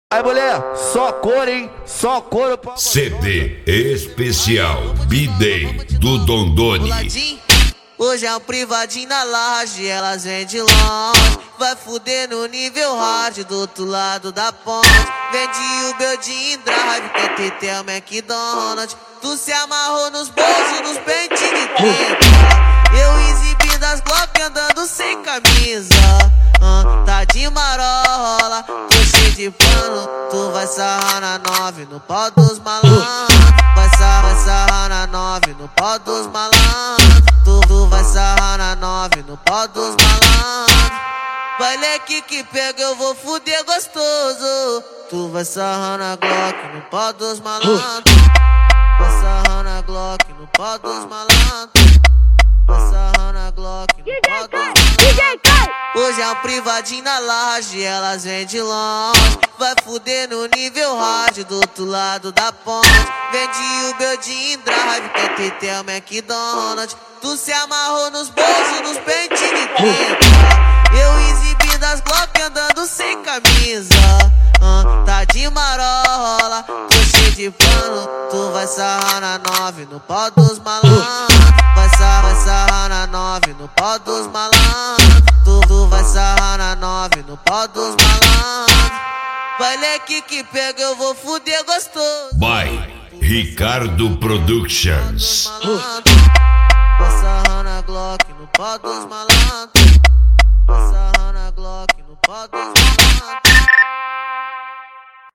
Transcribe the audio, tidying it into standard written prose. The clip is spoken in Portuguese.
Aí, mulher, só cor, hein? Só couro pra... CD especial B-Day do Dondoni. Hoje é um privadinho na laje, elas vêm de longe. Vai fuder no nível hard do outro lado da ponte. Vende o Beldinho Drive, quer ter teu McDonald's. Tu se amarrou nos bolsos, nos pentes de 30. Eu exibindo as Glock andando sem camisa. Tá de marola, tô cheio de pano. Tu vai sarrar na 9 no pau dos malandros. Vai sarrar na 9 no pau dos malandros. Tu vai sarrar na 9 no pau dos malandros. Vai leque que pega, eu vou fuder gostoso. Tu vai sarrar na Glock no pau dos malandros. Vai sarrar na Glock no pau dos malandros. Vai sarrar na Glock no pau dos malandros. Hoje é um privadinho na laje, elas vêm de longe. Vai fuder no nível hard do outro lado da ponte. Vende o Beldinho Drive, quer ter teu McDonald's. Tu se amarrou nos bolsos, nos pentes de 30. Eu exibindo as Glock andando sem camisa. Tá de marola, tô cheio de pano. Tu vai sarrar na 9 no pau dos malandros. Vai sarrar na 9 no pau dos malandros. Tu vai sarrar na 9 no pau dos malandros. Vai leque que pega, eu vou fuder gostoso. By Ricardo Productions. Vai sarrar na Glock no pau dos malandros. Vai sarrar na Glock no pau dos malandros.